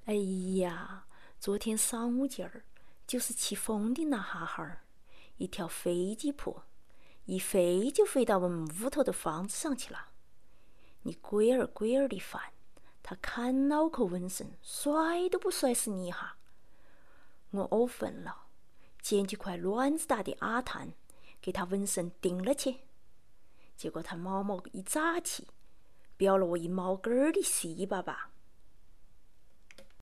哎呀，昨天晌午劲儿，就是起风的那哈哈儿，一条飞机扑，一飞就飞到我们屋头的房子上去了。你龟儿龟儿的烦，他看脑壳纹身，甩都不甩死你一下。我呕愤了，捡起块卵子大的阿炭，给他纹身钉了去。结果他毛毛一扎起，表了我一毛根儿的稀巴巴。